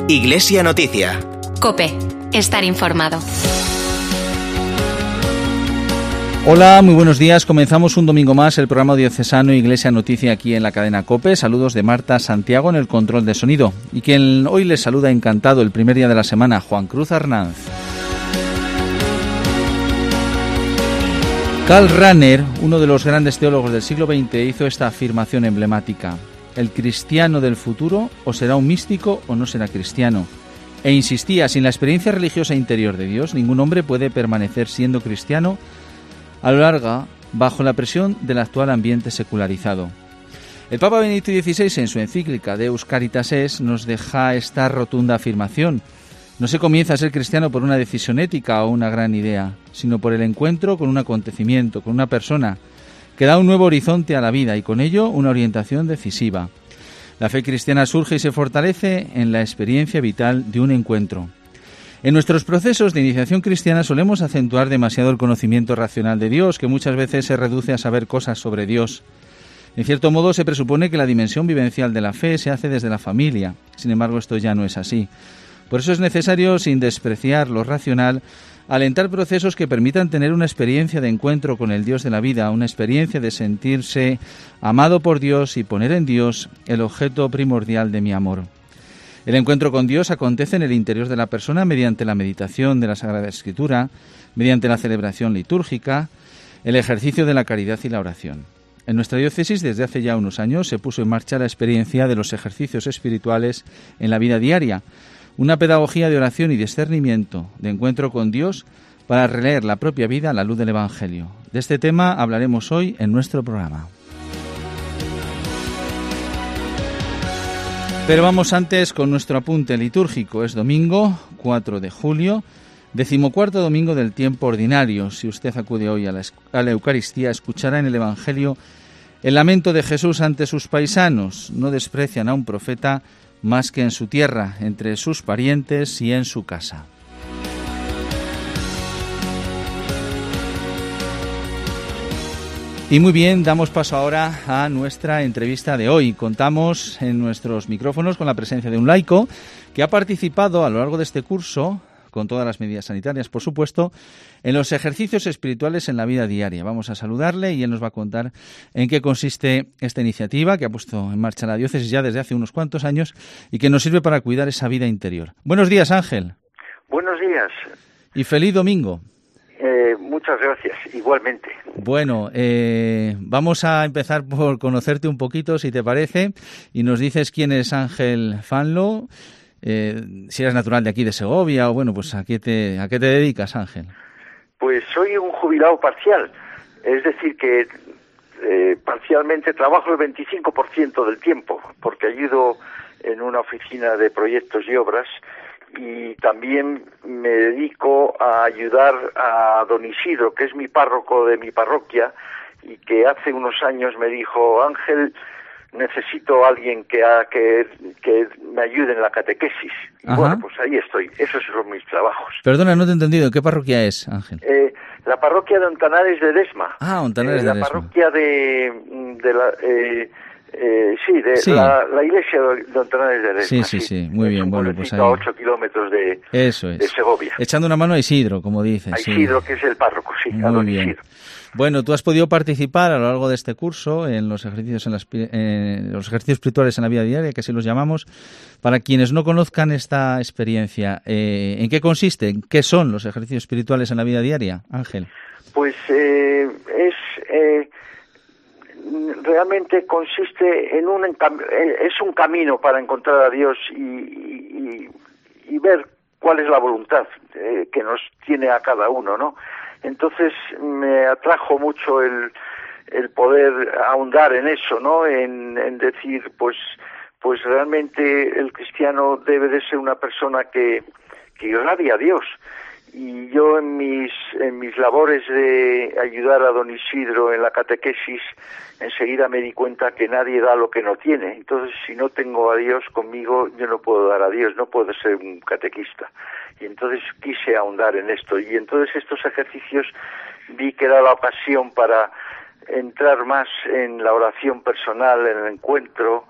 Iglesia Noticia. COPE. Estar informado. Hola, muy buenos días. Comenzamos un domingo más el programa diocesano Iglesia Noticia aquí en la cadena COPE. Saludos de Marta Santiago en el control de sonido. Y quien hoy les saluda encantado el primer día de la semana, Juan Cruz Arnanz. Karl Rahner, uno de los grandes teólogos del siglo XX, hizo esta afirmación emblemática: el cristiano del futuro o será un místico o no será cristiano. E insistía, sin la experiencia religiosa interior de Dios, ningún hombre puede permanecer siendo cristiano a lo largo bajo la presión del actual ambiente secularizado. El Papa Benedicto XVI, en su encíclica Deus Caritas Est, nos deja esta rotunda afirmación: no se comienza a ser cristiano por una decisión ética o una gran idea, sino por el encuentro con un acontecimiento, con una persona, que da un nuevo horizonte a la vida y con ello una orientación decisiva. La fe cristiana surge y se fortalece en la experiencia vital de un encuentro. En nuestros procesos de iniciación cristiana solemos acentuar demasiado el conocimiento racional de Dios, que muchas veces se reduce a saber cosas sobre Dios. En cierto modo se presupone que la dimensión vivencial de la fe se hace desde la familia. Sin embargo, esto ya no es así. Por eso es necesario, sin despreciar lo racional, alentar procesos que permitan tener una experiencia de encuentro con el Dios de la vida, una experiencia de sentirse amado por Dios y poner en Dios el objeto primordial de mi amor. El encuentro con Dios acontece en el interior de la persona mediante la meditación de la Sagrada Escritura, mediante la celebración litúrgica, el ejercicio de la caridad y la oración. En nuestra diócesis, desde hace ya unos años, se puso en marcha la experiencia de los ejercicios espirituales en la vida diaria, una pedagogía de oración y discernimiento, de encuentro con Dios, para releer la propia vida a la luz del Evangelio. De este tema hablaremos hoy en nuestro programa. Pero vamos antes con nuestro apunte litúrgico. Es domingo, 4 de julio, 14º domingo del tiempo ordinario. Si usted acude hoy a la Eucaristía, escuchará en el Evangelio el lamento de Jesús ante sus paisanos. No desprecian a un profeta más que en su tierra, entre sus parientes y en su casa. Y muy bien, damos paso ahora a nuestra entrevista de hoy. Contamos en nuestros micrófonos con la presencia de un laico que ha participado a lo largo de este curso, con todas las medidas sanitarias, por supuesto, en los ejercicios espirituales en la vida diaria. Vamos a saludarle y él nos va a contar en qué consiste esta iniciativa que ha puesto en marcha la diócesis ya desde hace unos cuantos años y que nos sirve para cuidar esa vida interior. Buenos días, Ángel. Buenos días. Y feliz domingo. Muchas gracias, igualmente. Bueno, vamos a empezar por conocerte un poquito, si te parece, y nos dices quién es Ángel Fanlo. Si eres natural de aquí, de Segovia, o bueno, pues ¿a qué te dedicas, Ángel? Pues soy un jubilado parcial, es decir que parcialmente trabajo el 25% del tiempo, porque ayudo en una oficina de proyectos y obras, y también me dedico a ayudar a don Isidro, que es mi párroco de mi parroquia, y que hace unos años me dijo: Ángel, necesito a alguien que me ayude en la catequesis. Y bueno, pues ahí estoy. Esos son mis trabajos. Perdona, no te he entendido. ¿Qué parroquia es, Ángel? La parroquia de Ontanares de Desma. Ah, Ontanares de Desma. La parroquia la iglesia de Ontanares de Desma. Sí, muy bien. Bueno, pues ahí. A 8 kilómetros de Segovia. Echando una mano a Isidro, como dices. A Isidro, que es el párroco, sí. Muy bien. Isidro. Bueno, tú has podido participar a lo largo de este curso en los ejercicios los ejercicios espirituales en la vida diaria, que así los llamamos. Para quienes no conozcan esta experiencia, ¿en qué consiste? ¿Qué son los ejercicios espirituales en la vida diaria, Ángel? Pues realmente consiste en es un camino para encontrar a Dios y ver cuál es la voluntad que nos tiene a cada uno, ¿no? Entonces me atrajo mucho el poder ahondar en eso, ¿no? En decir, pues realmente el cristiano debe de ser una persona que irradia a Dios. Y yo en mis labores de ayudar a don Isidro en la catequesis, enseguida me di cuenta que nadie da lo que no tiene. Entonces, si no tengo a Dios conmigo, yo no puedo dar a Dios, no puedo ser un catequista. Y entonces quise ahondar en esto. Y entonces estos ejercicios vi que era la ocasión para entrar más en la oración personal, en el encuentro,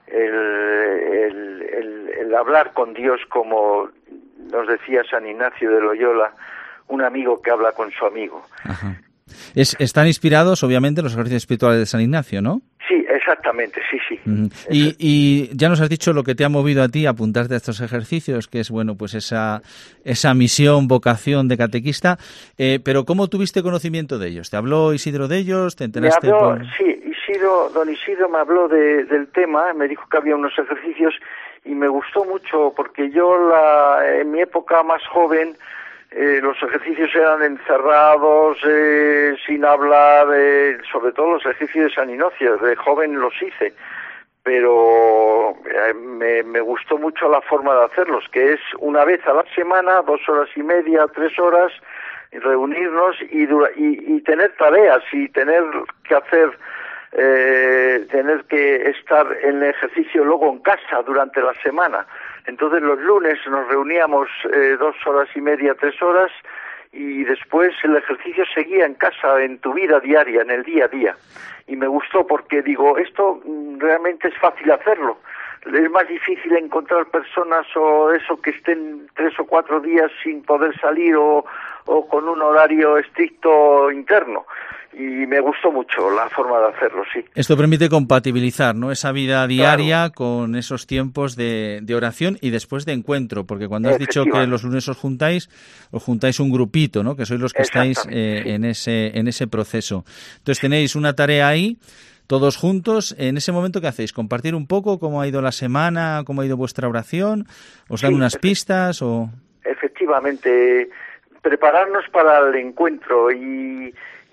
el hablar con Dios, como nos decía San Ignacio de Loyola, un amigo que habla con su amigo. Ajá. Están inspirados, obviamente, en los ejercicios espirituales de San Ignacio, ¿no? Sí, exactamente, sí. Uh-huh. Y ya nos has dicho lo que te ha movido a ti a apuntarte a estos ejercicios, que es, bueno, pues esa misión, vocación de catequista, pero ¿cómo tuviste conocimiento de ellos? ¿Te habló Isidro de ellos? ¿Te enteraste? Sí, don Isidro me habló del tema, me dijo que había unos ejercicios y me gustó mucho porque yo en mi época más joven los ejercicios eran encerrados, sin hablar, sobre todo los ejercicios de San Ignacio, de joven los hice, pero me gustó mucho la forma de hacerlos, que es una vez a la semana, 2 horas y media, 3 horas, reunirnos y tener tareas y tener que hacer, tener que estar en el ejercicio luego en casa durante la semana. Entonces los lunes nos reuníamos 2 horas y media, 3 horas, y después el ejercicio seguía en casa, en tu vida diaria, en el día a día. Y me gustó porque digo, esto realmente es fácil hacerlo. Es más difícil encontrar personas o eso que estén 3 o 4 días sin poder salir o con un horario estricto interno. Y me gustó mucho la forma de hacerlo, sí. Esto permite compatibilizar, ¿no?, esa vida diaria con esos tiempos de oración y después de encuentro, porque cuando has dicho que los lunes os juntáis un grupito, ¿no?, que sois los que estáis en ese proceso. Entonces tenéis una tarea ahí, todos juntos. En ese momento, ¿qué hacéis? ¿Compartir un poco cómo ha ido la semana, cómo ha ido vuestra oración? ¿Os dan unas pistas? Efectivamente, prepararnos para el encuentro y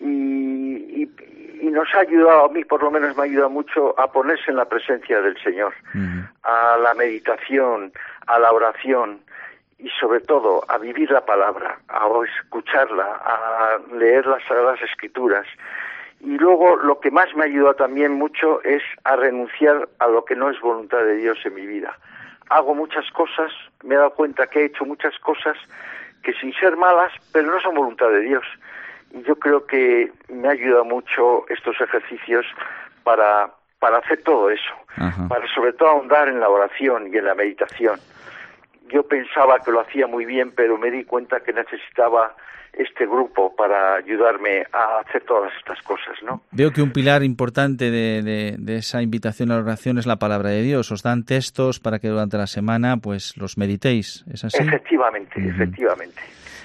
nos ha ayudado, a mí por lo menos me ha ayudado mucho a ponerse en la presencia del Señor, a la meditación, a la oración y sobre todo a vivir la palabra, a escucharla, a leer las Sagradas Escrituras. Y luego lo que más me ha ayudado también mucho es a renunciar a lo que no es voluntad de Dios en mi vida. Hago muchas cosas, me he dado cuenta que he hecho muchas cosas que sin ser malas, pero no son voluntad de Dios. Y yo creo que me ha ayudado mucho estos ejercicios para hacer todo eso, para sobre todo ahondar en la oración y en la meditación. Yo pensaba que lo hacía muy bien, pero me di cuenta que necesitaba este grupo para ayudarme a hacer todas estas cosas, ¿no? Veo que un pilar importante de esa invitación a la oración es la palabra de Dios. Os dan textos para que durante la semana pues los meditéis, ¿es así? Efectivamente, efectivamente.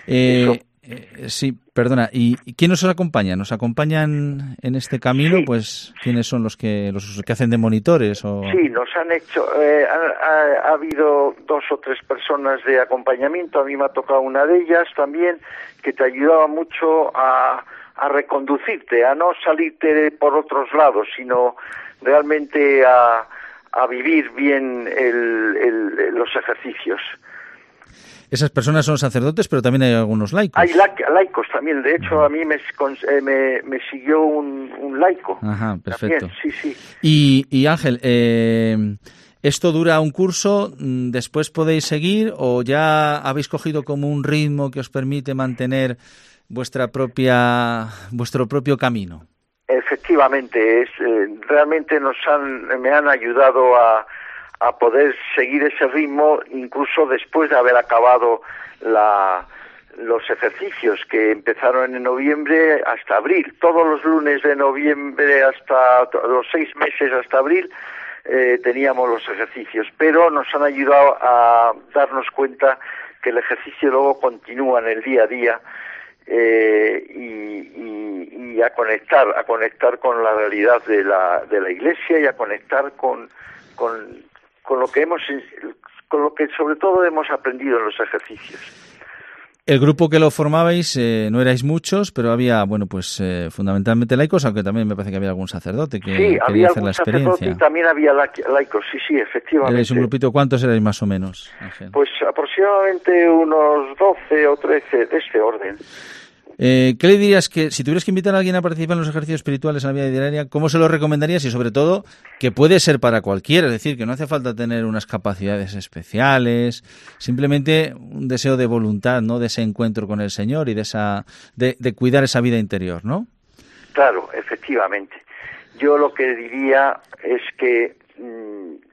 Sí, perdona. ¿Y quién nos acompaña? ¿Nos acompañan en este camino? Sí. Pues ¿quiénes son los que hacen de monitores? O... Sí, nos han hecho. Ha habido 2 o 3 personas de acompañamiento. A mí me ha tocado una de ellas también, que te ayudaba mucho a reconducirte, a no salirte por otros lados, sino realmente a vivir bien los ejercicios. Esas personas son sacerdotes, pero también hay algunos laicos. Hay laicos también. De hecho, a mí me siguió un laico. Ajá, perfecto. También, sí. Y Ángel, ¿esto dura un curso? ¿Después podéis seguir o ya habéis cogido como un ritmo que os permite mantener vuestro propio camino? Efectivamente, realmente me han ayudado a poder seguir ese ritmo incluso después de haber acabado los ejercicios que empezaron en noviembre hasta abril. Todos los lunes de noviembre hasta los 6 meses hasta abril teníamos los ejercicios, pero nos han ayudado a darnos cuenta que el ejercicio luego continúa en el día a día y a conectar con la realidad de la Iglesia y a conectar con lo que sobre todo hemos aprendido en los ejercicios. El grupo que lo formabais no erais muchos, pero había, fundamentalmente laicos, aunque también me parece que había algún sacerdote que quería hacer la experiencia. Y también había laicos, sí, efectivamente. ¿Erais un grupito? ¿Cuántos erais más o menos, Ángel? Pues aproximadamente unos 12 o 13 de este orden. ¿Qué le dirías que si tuvieras que invitar a alguien a participar en los ejercicios espirituales en la vida diaria, cómo se lo recomendarías? Y sobre todo, que puede ser para cualquiera, es decir, que no hace falta tener unas capacidades especiales, simplemente un deseo de voluntad, ¿no?, de ese encuentro con el Señor y de cuidar esa vida interior, ¿no? Claro, efectivamente. Yo lo que diría es que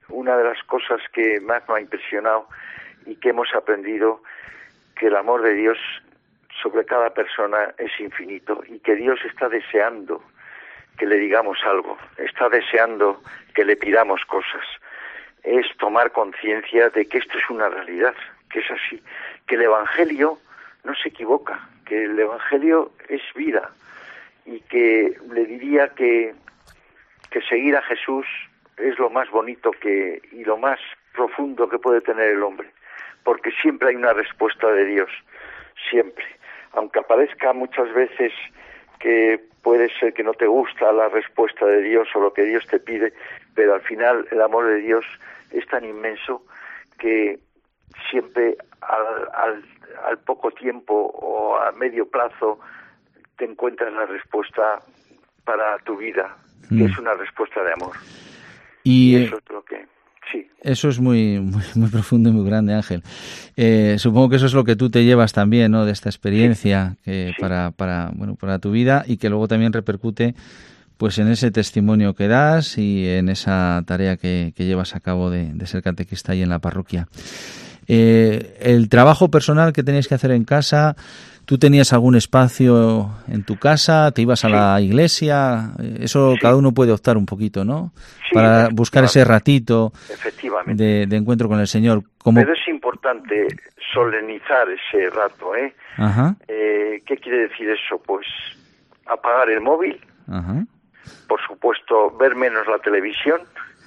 una de las cosas que más me ha impresionado y que hemos aprendido, que el amor de Dios sobre cada persona es infinito y que Dios está deseando que le digamos algo, está deseando que le pidamos cosas. Es tomar conciencia de que esto es una realidad, que es así, que el Evangelio no se equivoca, que el Evangelio es vida y que le diría que seguir a Jesús es lo más bonito y lo más profundo que puede tener el hombre, porque siempre hay una respuesta de Dios, siempre. Aunque aparezca muchas veces que puede ser que no te gusta la respuesta de Dios o lo que Dios te pide, pero al final el amor de Dios es tan inmenso que siempre al poco tiempo o a medio plazo te encuentras la respuesta para tu vida, que es una respuesta de amor. Y eso es lo que... Sí. Eso es muy, muy, muy profundo y muy grande, Ángel. Supongo que eso es lo que tú te llevas también, ¿no?, de esta experiencia, sí. para tu vida, y que luego también repercute pues en ese testimonio que das y en esa tarea que llevas a cabo de ser catequista ahí en la parroquia. El trabajo personal que tenías que hacer en casa, ¿tú tenías algún espacio en tu casa? ¿Te ibas a la iglesia? Eso cada uno puede optar un poquito, ¿no? Sí, para buscar ese ratito de encuentro con el Señor. Pero es importante solemnizar ese rato, ¿eh? Ajá. ¿Qué quiere decir eso? Pues apagar el móvil, ajá, por supuesto ver menos la televisión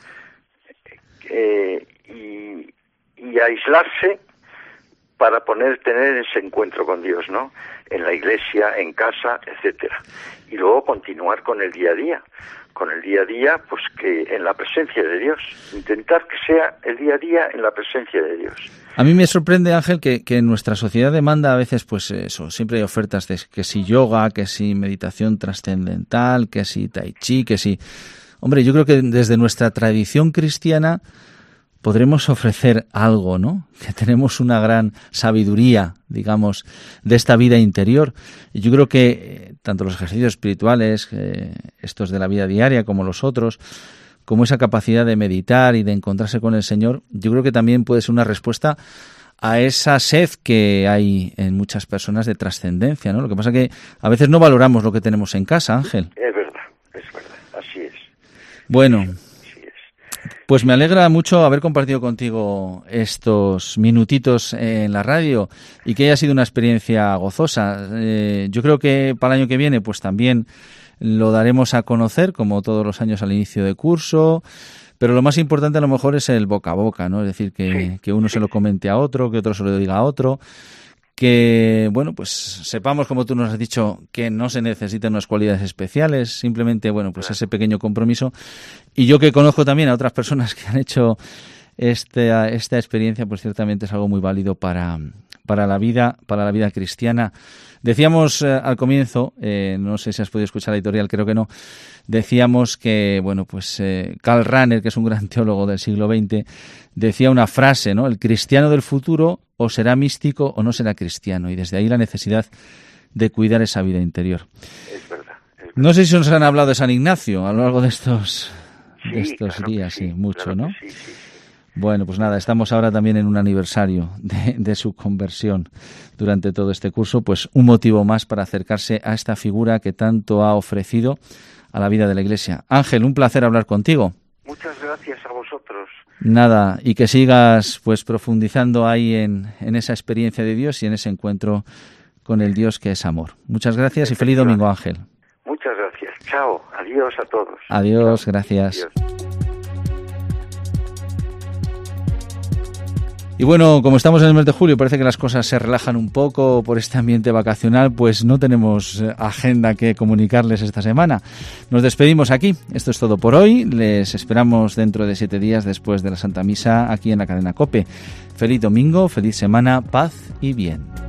y aislarse para tener ese encuentro con Dios, ¿no? En la iglesia, en casa, etcétera. Y luego continuar con el día a día, pues que en la presencia de Dios. Intentar que sea el día a día en la presencia de Dios. A mí me sorprende, Ángel, que nuestra sociedad demanda a veces, pues eso, siempre hay ofertas de que si yoga, que si meditación trascendental, que si tai chi, que si... Hombre, yo creo que desde nuestra tradición cristiana podremos ofrecer algo, ¿no? Que tenemos una gran sabiduría, digamos, de esta vida interior. Y yo creo que tanto los ejercicios espirituales, estos de la vida diaria, como los otros, como esa capacidad de meditar y de encontrarse con el Señor, yo creo que también puede ser una respuesta a esa sed que hay en muchas personas de trascendencia, ¿no? Lo que pasa es que a veces no valoramos lo que tenemos en casa, Ángel. Es verdad, así es. Bueno, pues me alegra mucho haber compartido contigo estos minutitos en la radio y que haya sido una experiencia gozosa. Yo creo que para el año que viene pues también lo daremos a conocer, como todos los años al inicio de curso, pero lo más importante a lo mejor es el boca a boca, ¿no? Es decir, que uno se lo comente a otro, que otro se lo diga a otro, que, bueno, pues sepamos, como tú nos has dicho, que no se necesitan unas cualidades especiales, simplemente, bueno, pues ese pequeño compromiso. Y yo que conozco también a otras personas que han hecho esta experiencia, pues ciertamente es algo muy válido para la vida cristiana. Decíamos al comienzo, no sé si has podido escuchar la editorial, creo que no, decíamos que, bueno, pues Karl Rahner, que es un gran teólogo del siglo XX, decía una frase, ¿no? El cristiano del futuro o será místico o no será cristiano, y desde ahí la necesidad de cuidar esa vida interior. Es verdad. No sé si nos han hablado de San Ignacio a lo largo de estos claro días, sí, mucho, claro, ¿no? Sí. Bueno, pues nada, estamos ahora también en un aniversario de su conversión durante todo este curso, pues un motivo más para acercarse a esta figura que tanto ha ofrecido a la vida de la Iglesia. Ángel, un placer hablar contigo. Muchas gracias a vosotros. Nada, y que sigas pues profundizando ahí en esa experiencia de Dios y en ese encuentro con el Dios que es amor. Muchas gracias y feliz domingo, Ángel. Muchas gracias. Chao. Adiós a todos. Adiós, Chao. Gracias. Adiós. Y bueno, como estamos en el mes de julio, parece que las cosas se relajan un poco por este ambiente vacacional, pues no tenemos agenda que comunicarles esta semana. Nos despedimos aquí. Esto es todo por hoy. Les esperamos dentro de 7 días después de la Santa Misa aquí en la cadena COPE. Feliz domingo, feliz semana, paz y bien.